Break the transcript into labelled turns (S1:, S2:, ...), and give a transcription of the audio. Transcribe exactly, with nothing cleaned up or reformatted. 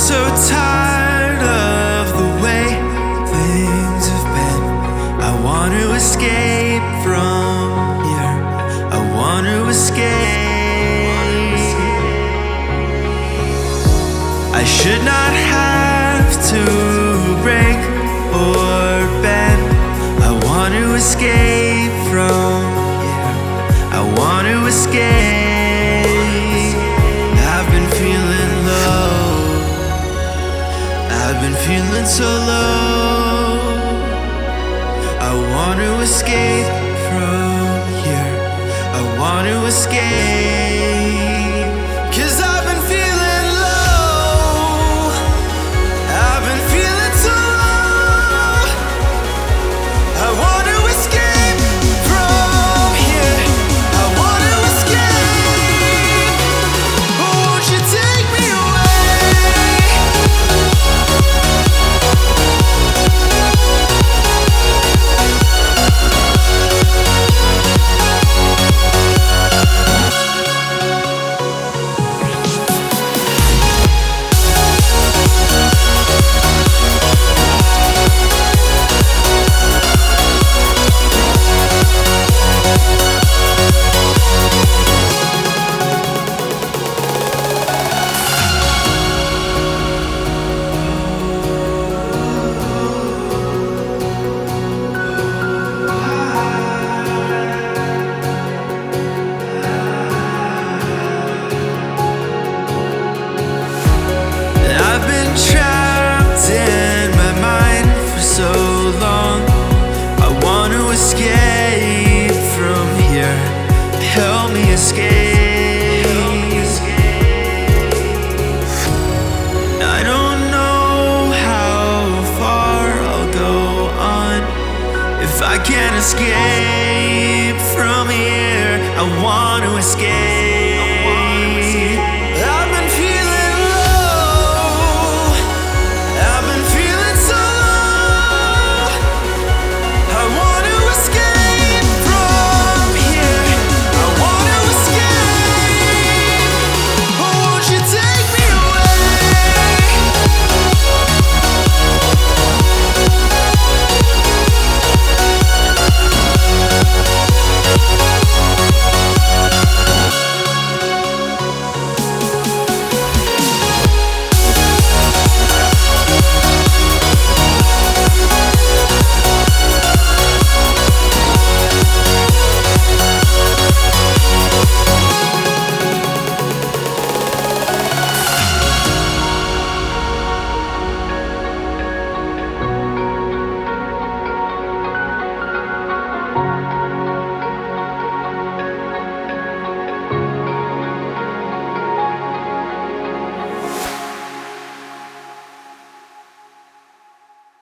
S1: so tired of the way things have been. I want to escape from here. I want to escape. I should not have to break or bend. I want to escape from here. I want to escape. I've been feeling low. I've been feeling so low. I want to escape from here. I want to escape. 'Cause I've been feeling low. I've been feeling so low. I want to escape from here. I want to escape. Oh, won't you take me away? I've been trapped in my mind for so long. I want to escape from here. Help me escape. I don't know how far I'll go on if I can't escape from here. I want to escape.